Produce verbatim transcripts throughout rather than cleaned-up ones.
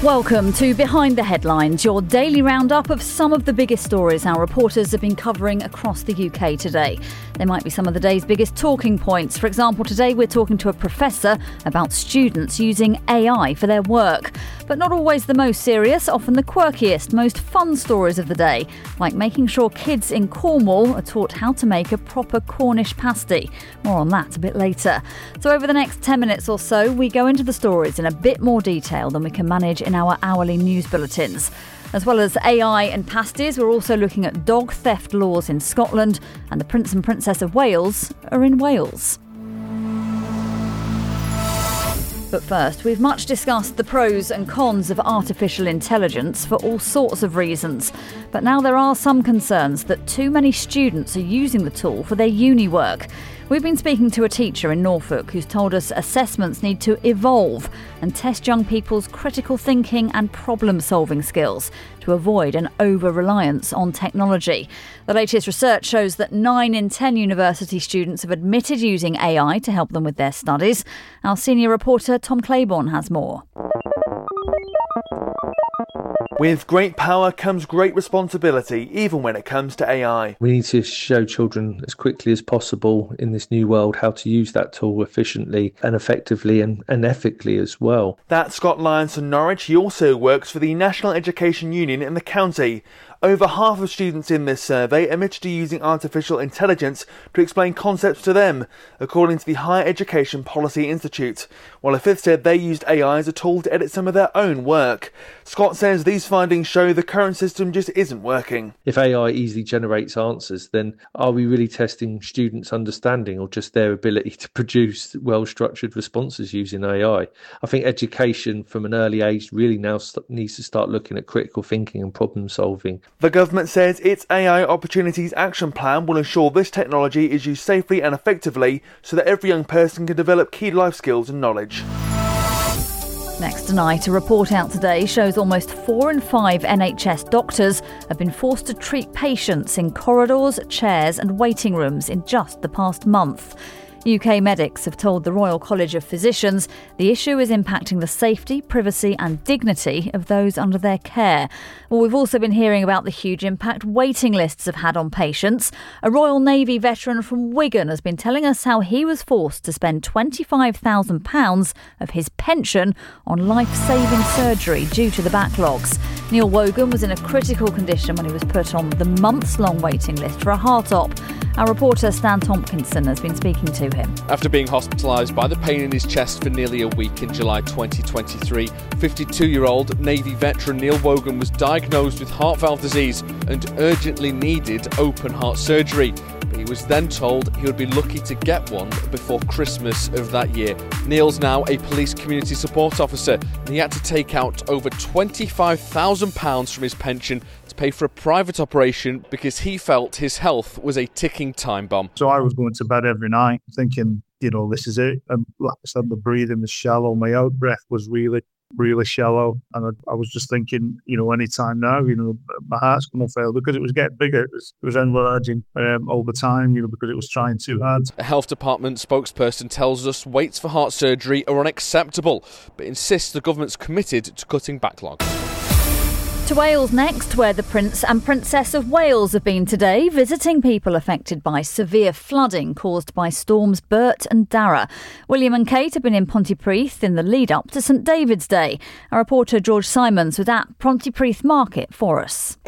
Welcome to Behind the Headlines, your daily roundup of some of the biggest stories our reporters have been covering across the U K today. They might be some of the day's biggest talking points. For example, today we're talking to a professor about students using A I for their work. But not always the most serious, often the quirkiest, most fun stories of the day, like making sure kids in Cornwall are taught how to make a proper Cornish pasty. More on that a bit later. So over the next ten minutes or so, we go into the stories in a bit more detail than we can manage in our hourly news bulletins. As well as A I and pasties, we're also looking at dog theft laws in Scotland, and the Prince and Princess of Wales are in Wales. But first, we've much discussed the pros and cons of artificial intelligence for all sorts of reasons. But now there are some concerns that too many students are using the tool for their uni work. We've been speaking to a teacher in Norfolk who's told us assessments need to evolve and test young people's critical thinking and problem-solving skills to avoid an over-reliance on technology. The latest research shows that nine in ten university students have admitted using A I to help them with their studies. Our senior reporter Tom Claiborne has more. With great power comes great responsibility, even when it comes to A I. We need to show children as quickly as possible in this new world how to use that tool efficiently and effectively and, and ethically as well. That's Scott Lyons from Norwich. He also works for the National Education Union in the county. Over half of students in this survey admitted to using artificial intelligence to explain concepts to them, according to the Higher Education Policy Institute, while a fifth said they used A I as a tool to edit some of their own work. Scott says these findings show the current system just isn't working. If A I easily generates answers, then are we really testing students' understanding or just their ability to produce well-structured responses using A I? I think education from an early age really now needs to start looking at critical thinking and problem solving. The government says its A I Opportunities Action Plan will ensure this technology is used safely and effectively so that every young person can develop key life skills and knowledge. Next tonight, a report out today shows almost four in five N H S doctors have been forced to treat patients in corridors, chairs and waiting rooms in just the past month. U K medics have told the Royal College of Physicians the issue is impacting the safety, privacy and dignity of those under their care. Well, we've also been hearing about the huge impact waiting lists have had on patients. A Royal Navy veteran from Wigan has been telling us how he was forced to spend twenty-five thousand pounds of his pension on life-saving surgery due to the backlogs. Neil Wogan was in a critical condition when he was put on the months-long waiting list for a heart op. Our reporter Stan Tompkinson has been speaking to him. After being hospitalised by the pain in his chest for nearly a week in July twenty twenty-three, fifty-two-year-old Navy veteran Neil Wogan was diagnosed with heart valve disease and urgently needed open heart surgery. But he was then told he would be lucky to get one before Christmas of that year. Neil's now a police community support officer and he had to take out over twenty-five thousand pounds from his pension to pay for a private operation because he felt his health was a ticking time bomb. So I was going to bed every night thinking, you know, this is it. And like I said, the breathing was shallow. My out breath was really, really shallow. And I, I was just thinking, you know, any time now, you know, my heart's going to fail because it was getting bigger. It was, it was enlarging um, all the time, you know, because it was trying too hard. A health department spokesperson tells us waits for heart surgery are unacceptable, but insists the government's committed to cutting backlogs. To Wales next, where the Prince and Princess of Wales have been today, visiting people affected by severe flooding caused by storms Bert and Dara. William and Kate have been in Pontypridd in the lead-up to St David's Day. Our reporter George Simons was at Pontypridd Market for us.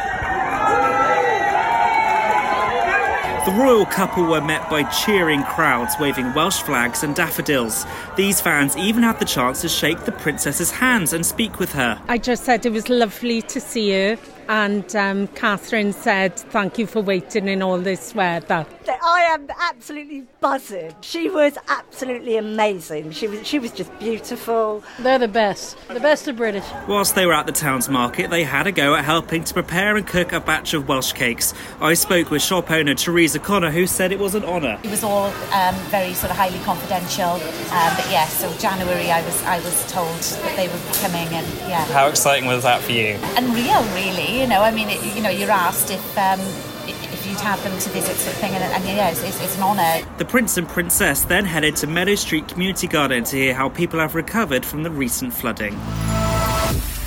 The royal couple were met by cheering crowds waving Welsh flags and daffodils. These fans even had the chance to shake the princess's hands and speak with her. I just said it was lovely to see her, and um, Catherine said thank you for waiting in all this weather. I am absolutely buzzing. She was absolutely amazing. She was she was just beautiful. They're the best. The best of British. Whilst they were at the town's market, they had a go at helping to prepare and cook a batch of Welsh cakes. I spoke with shop owner Teresa Connor, who said it was an honour. It was all um, very sort of highly confidential. Um, but yes, so January I was I was told that they were coming, and yeah. How exciting was that for you? Unreal, really. You know, I mean, it, you know, you're asked if um, if you'd have them to visit, sort of thing, and, and yeah, it's, it's, it's an honour. The Prince and Princess then headed to Meadow Street Community Garden to hear how people have recovered from the recent flooding.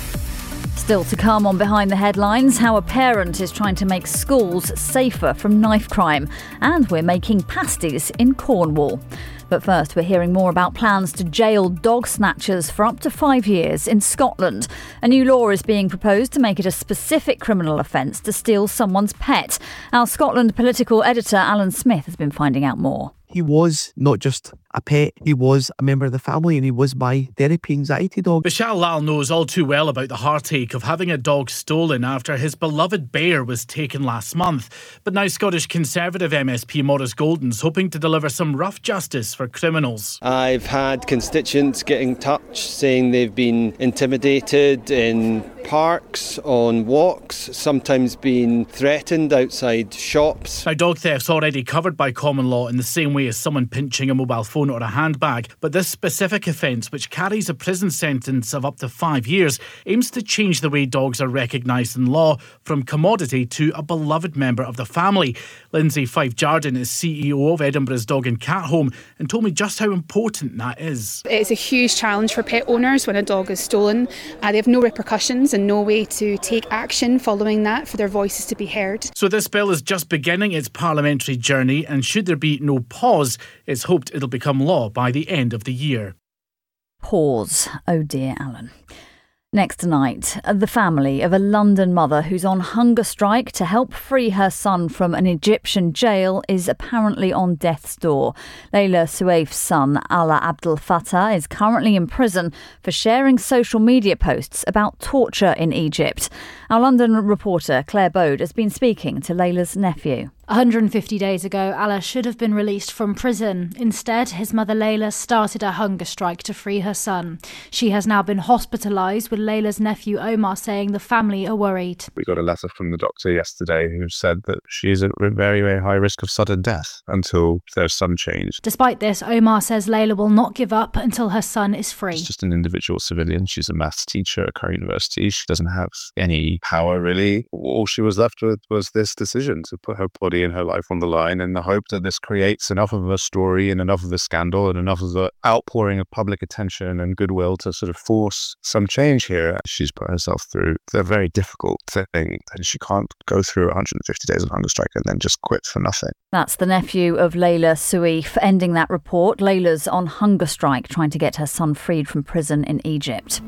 Still to come on Behind the Headlines, how a parent is trying to make schools safer from knife crime. And we're making pasties in Cornwall. But first, we're hearing more about plans to jail dog snatchers for up to five years in Scotland. A new law is being proposed to make it a specific criminal offence to steal someone's pet. Our Scotland political editor, Alan Smith, has been finding out more. He was not just a pet, he was a member of the family, and he was my therapy anxiety dog. Vishal Lal knows all too well about the heartache of having a dog stolen after his beloved bear was taken last month. But now Scottish Conservative M S P Maurice Golden's hoping to deliver some rough justice for criminals. I've had constituents get in touch saying they've been intimidated in parks, on walks, sometimes been threatened outside shops. Now, dog theft's already covered by common law in the same way as someone pinching a mobile phone or a handbag, but this specific offence, which carries a prison sentence of up to five years, aims to change the way dogs are recognised in law from commodity to a beloved member of the family. Lindsay Fife Jardine is C E O of Edinburgh's Dog and Cat Home and told me just how important that is. It's a huge challenge for pet owners when a dog is stolen. Uh, they have no repercussions and no way to take action following that for their voices to be heard. So this bill is just beginning its parliamentary journey, and should there be no pause, it's hoped it'll become law by the end of the year. Pause. Oh dear, Alan. Next tonight, the family of a London mother who's on hunger strike to help free her son from an Egyptian jail is apparently on death's door. Layla Suaif's son, Ala Abdel Fattah, is currently in prison for sharing social media posts about torture in Egypt. Our London reporter, Claire Bode, has been speaking to Layla's nephew. one hundred fifty days ago, Ala should have been released from prison. Instead, his mother Layla started a hunger strike to free her son. She has now been hospitalised, with Layla's nephew Omar saying the family are worried. We got a letter from the doctor yesterday who said that she is at very, very high risk of sudden death until there's some change. Despite this, Omar says Layla will not give up until her son is free. She's just an individual civilian. She's a maths teacher at Curry University. She doesn't have any power, really. All she was left with was this decision to put her body and her life on the line in the hope that this creates enough of a story and enough of a scandal and enough of the outpouring of public attention and goodwill to sort of force some change here. She's put herself through a very difficult thing, and she can't go through one hundred fifty days of hunger strike and then just quit for nothing. That's the nephew of Layla Suaif ending that report. Layla's on hunger strike trying to get her son freed from prison in Egypt.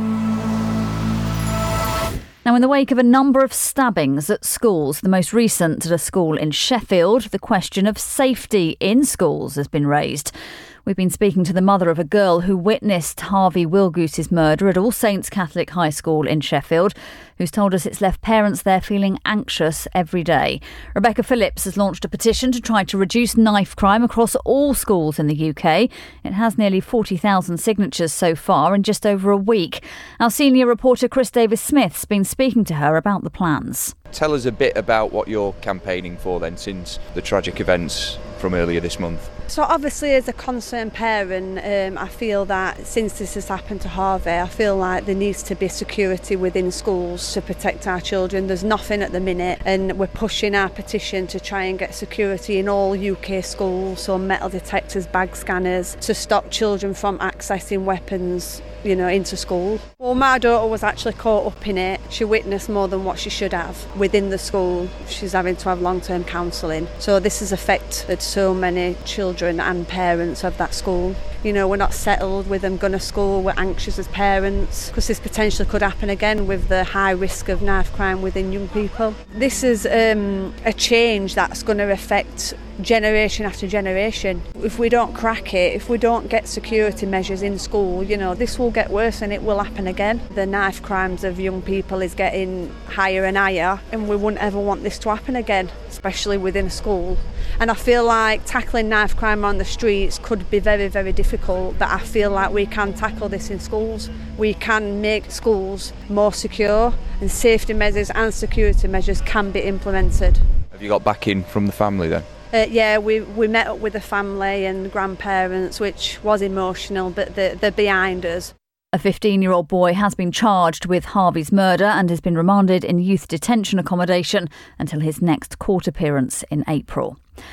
Now, in the wake of a number of stabbings at schools, the most recent at a school in Sheffield, the question of safety in schools has been raised. We've been speaking to the mother of a girl who witnessed Harvey Wilgoose's murder at All Saints Catholic High School in Sheffield, who's told us it's left parents there feeling anxious every day. Rebecca Phillips has launched a petition to try to reduce knife crime across all schools in the U K. It has nearly forty thousand signatures so far in just over a week. Our senior reporter Chris Davis-Smith's been speaking to her about the plans. Tell us a bit about what you're campaigning for then, since the tragic events from earlier this month. So obviously, as a concerned parent, um, I feel that since this has happened to Harvey, I feel like there needs to be security within schools to protect our children. There's nothing at the minute, and we're pushing our petition to try and get security in all U K schools, so metal detectors, bag scanners, to stop children from accessing weapons, you know, into school. Well, my daughter was actually caught up in it. She witnessed more than what she should have within the school. She's having to have long-term counselling. So this has affected so many children and parents of that school. You know, we're not settled with them going to school. We're anxious as parents because this potentially could happen again with the high risk of knife crime within young people. This is um, a change that's going to affect generation after generation. If we don't crack it, if we don't get security measures in school, you know, this will get worse and it will happen again. The knife crimes of young people is getting higher and higher, and we wouldn't ever want this to happen again, especially within a school. And I feel like tackling knife crime on the streets could be very, very difficult, but I feel like we can tackle this in schools. We can make schools more secure, and safety measures and security measures can be implemented. Have you got backing from the family then? Uh, yeah, we, we met up with the family and grandparents, which was emotional, but they're, they're behind us. A fifteen-year-old boy has been charged with Harvey's murder and has been remanded in youth detention accommodation until his next court appearance in April.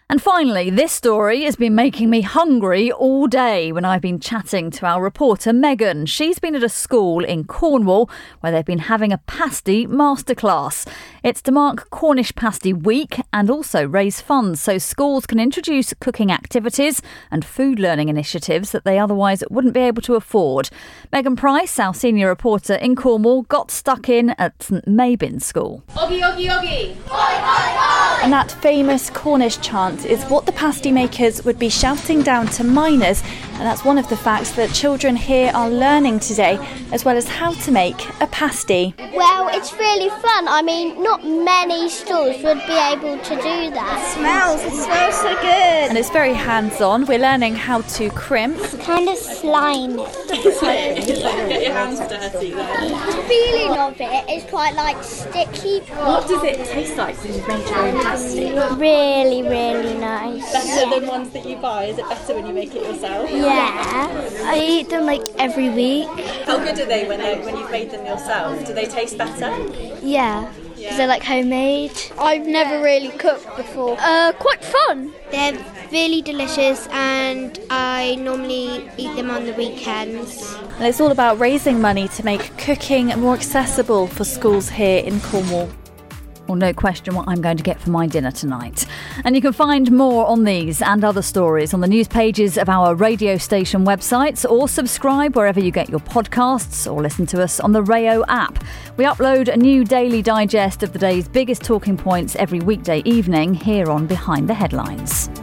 And finally, this story has been making me hungry all day when I've been chatting to our reporter Megan. She's been at a school in Cornwall where they've been having a pasty masterclass. It's to mark Cornish Pasty Week and also raise funds so schools can introduce cooking activities and food learning initiatives that they otherwise wouldn't be able to afford. Megan Price, our senior reporter in Cornwall, got stuck in at St Mabin School. Oggy, oggy, oggy! And that famous Cornish chant is what the pasty makers would be shouting down to minors, and that's one of the facts that children here are learning today, as well as how to make a pasty. Well, it's really fun. I mean, not many schools would be able to do that. It smells, it smells so good. And it's very hands-on. We're learning how to crimp. Kind of slime it. Get your hands dirty then. The feeling of it is quite like sticky. What does it taste like when you've made your own pasty? Really, really nice. Better yeah. than ones that you buy? Is it better when you make it yourself? Yeah. I eat them like every week. How good are they when, they, when you've made them yourself? Do they taste better? Yeah. Because they're like homemade. I've never really cooked before. Uh, quite fun. They're really delicious and I normally eat them on the weekends. And it's all about raising money to make cooking more accessible for schools here in Cornwall. Well, no question what I'm going to get for my dinner tonight. And you can find more on these and other stories on the news pages of our radio station websites, or subscribe wherever you get your podcasts, or listen to us on the Rayo app. We upload a new daily digest of the day's biggest talking points every weekday evening here on Behind the Headlines.